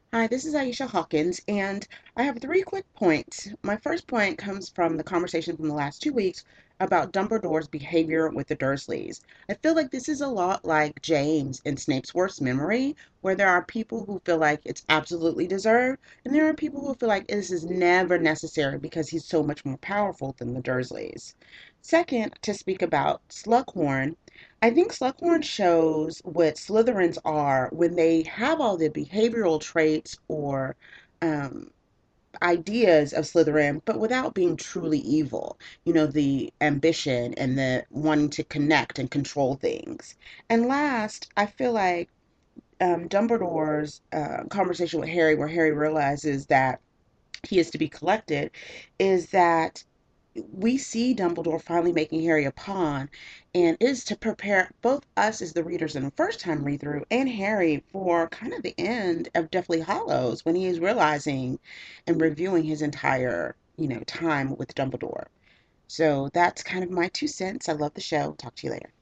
Hi, this is Aisha Hawkins, and I have three quick points. My first point comes from the conversation from the last 2 weeks about Dumbledore's behavior with the Dursleys. I feel like this is a lot like James in Snape's worst memory, where there are people who feel like it's absolutely deserved, and there are people who feel like this is never necessary because he's so much more powerful than the Dursleys. Second, to speak about Slughorn, I think Slughorn shows what Slytherins are when they have all the behavioral traits or um, ideas of Slytherin, but without being truly evil. You know, the ambition and the wanting to connect and control things. And last, I feel like Dumbledore's conversation with Harry, where Harry realizes that he is to be collected, is that we see Dumbledore finally making Harry a pawn, and is to prepare both us as the readers in the first time read through and Harry for kind of the end of Deathly Hallows when he is realizing and reviewing his entire, time with Dumbledore. So that's kind of my 2 cents. I love the show. Talk to you later.